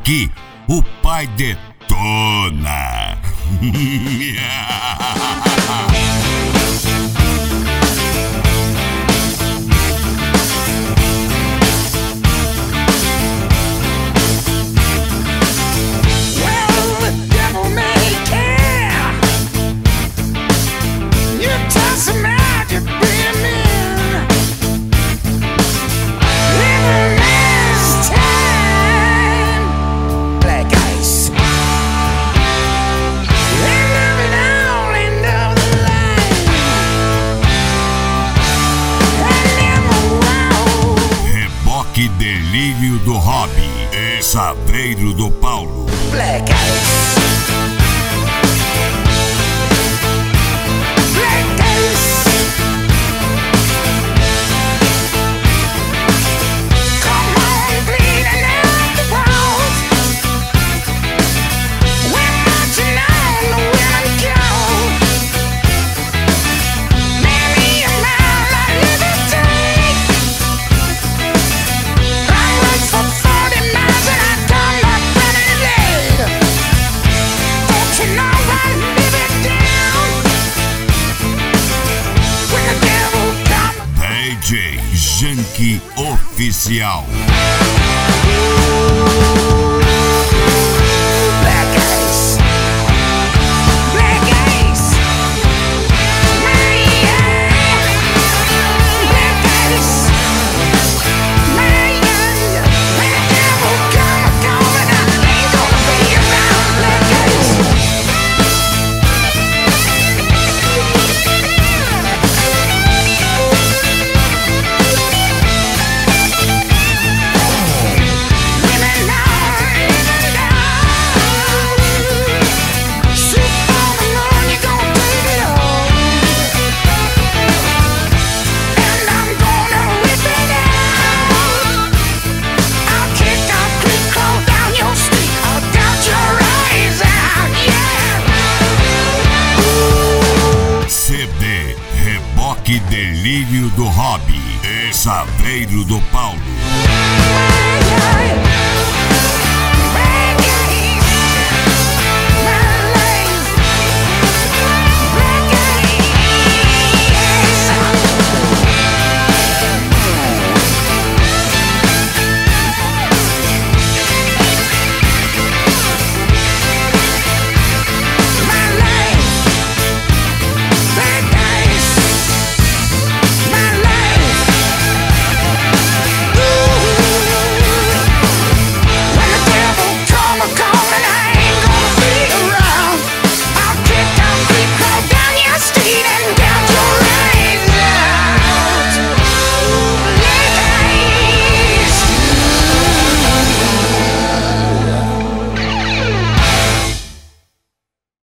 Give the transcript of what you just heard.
Aqui, o pai detona. Que delírio do hobby e saveiro do Paulo. Black Ice. Black Ice. Come on, bleeding out the walls. We're marching on the women go. Maybe a mile of liberty. For 40 miles and I come up running late. Don't you know I'm living down when the devil comes? DJ Janky Oficial. Black Ice. Black Ice. Black Ice. Que delírio do hobby e saveiro do Paulo.